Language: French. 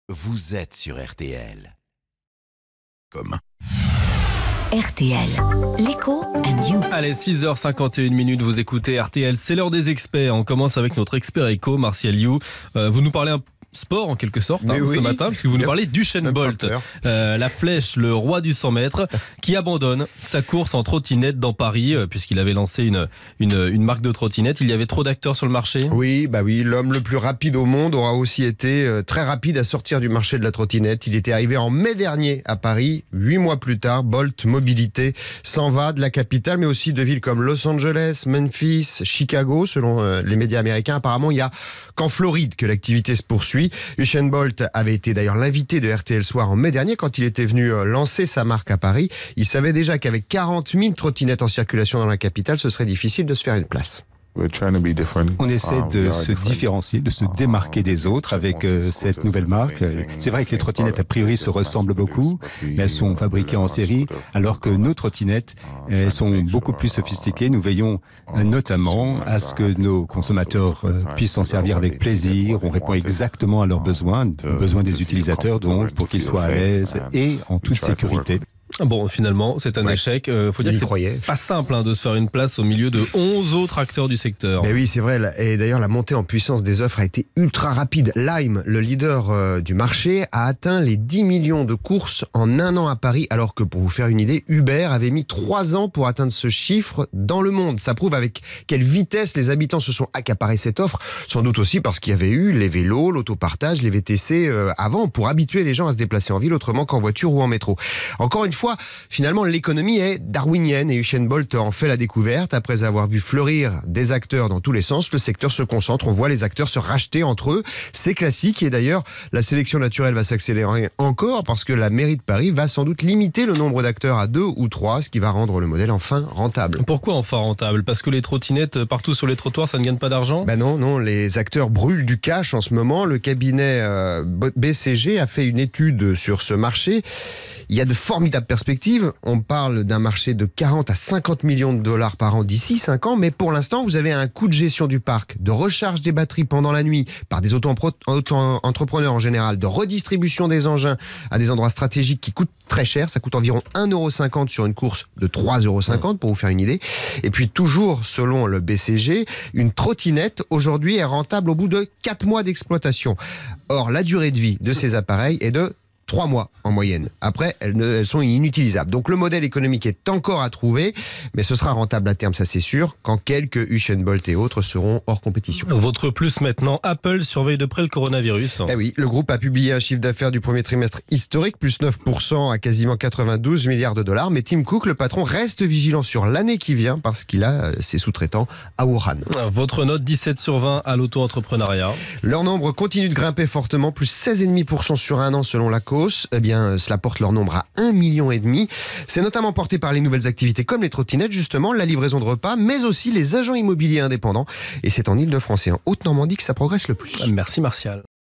Vous êtes sur RTL. RTL, l'écho and you. Allez, 6h51, vous écoutez RTL, c'est l'heure des experts. On commence avec notre expert éco, Martial You. Vous nous parlez un sport en quelque sorte ce matin, parce que vous nous parlez d'Usain Bolt, la flèche, le roi du 100 mètres, qui abandonne sa course en trottinette dans Paris, puisqu'il avait lancé une marque de trottinette. Il y avait trop d'acteurs sur le marché. Oui, l'homme le plus rapide au monde aura aussi été très rapide à sortir du marché de la trottinette. Il était arrivé en mai dernier à Paris. 8 mois plus tard, Bolt Mobilité s'en va de la capitale, mais aussi de villes comme Los Angeles, Memphis, Chicago, selon les médias américains. Apparemment, il n'y a qu'en Floride que l'activité se poursuit. Usain Bolt avait été d'ailleurs l'invité de RTL Soir en mai dernier quand il était venu lancer sa marque à Paris. Il savait déjà qu'avec 40 000 trottinettes en circulation dans la capitale, ce serait difficile de se faire une place. On essaie de se différencier, de se démarquer des autres avec cette nouvelle marque. C'est vrai que les trottinettes a priori se ressemblent beaucoup, mais elles sont fabriquées en série, alors que nos trottinettes sont beaucoup plus sophistiquées. Nous veillons notamment à ce que nos consommateurs puissent s'en servir avec plaisir. On répond exactement à leurs besoins des utilisateurs, donc pour qu'ils soient à l'aise et en toute sécurité. Bon, finalement, c'est un échec. Faut dire que c'est pas simple de se faire une place au milieu de 11 autres acteurs du secteur. Mais oui, c'est vrai. Et d'ailleurs, la montée en puissance des offres a été ultra rapide. Lime, le leader du marché, a atteint les 10 millions de courses en un an à Paris, alors que, pour vous faire une idée, Uber avait mis 3 ans pour atteindre ce chiffre dans le monde. Ça prouve avec quelle vitesse les habitants se sont accaparés cette offre. Sans doute aussi parce qu'il y avait eu les vélos, l'autopartage, les VTC avant, pour habituer les gens à se déplacer en ville autrement qu'en voiture ou en métro. Encore une fois, finalement, l'économie est darwinienne et Usain Bolt en fait la découverte. Après avoir vu fleurir des acteurs dans tous les sens, le secteur se concentre. On voit les acteurs se racheter entre eux. C'est classique et d'ailleurs, la sélection naturelle va s'accélérer encore parce que la mairie de Paris va sans doute limiter le nombre d'acteurs à 2 ou 3, ce qui va rendre le modèle enfin rentable. Pourquoi enfin rentable ? Parce que les trottinettes partout sur les trottoirs, ça ne gagne pas d'argent ? Non, les acteurs brûlent du cash en ce moment. Le cabinet BCG a fait une étude sur ce marché. Il y a de formidables perspectives. On parle d'un marché de 40 à 50 millions de dollars par an d'ici 5 ans. Mais pour l'instant, vous avez un coût de gestion du parc, de recharge des batteries pendant la nuit par des auto-entrepreneurs en général, de redistribution des engins à des endroits stratégiques qui coûtent très cher. Ça coûte environ 1,50 € sur une course de 3,50 € pour vous faire une idée. Et puis toujours selon le BCG, une trottinette aujourd'hui est rentable au bout de 4 mois d'exploitation. Or, la durée de vie de ces appareils est de 3 mois en moyenne. Après, elles sont inutilisables. Donc le modèle économique est encore à trouver, mais ce sera rentable à terme, ça c'est sûr, quand quelques Usain Bolt et autres seront hors compétition. Votre plus maintenant, Apple surveille de près le coronavirus. Eh oui, le groupe a publié un chiffre d'affaires du premier trimestre historique, plus 9% à quasiment 92 milliards de dollars. Mais Tim Cook, le patron, reste vigilant sur l'année qui vient parce qu'il a ses sous-traitants à Wuhan. Votre note 17 sur 20 à l'auto-entrepreneuriat. Leur nombre continue de grimper fortement, plus 16,5% sur un an selon la cause. Eh bien, cela porte leur nombre à 1,5 million. C'est notamment porté par les nouvelles activités comme les trottinettes, justement, la livraison de repas, mais aussi les agents immobiliers indépendants. Et c'est en Ile-de-France et en Haute-Normandie que ça progresse le plus. Merci Martial.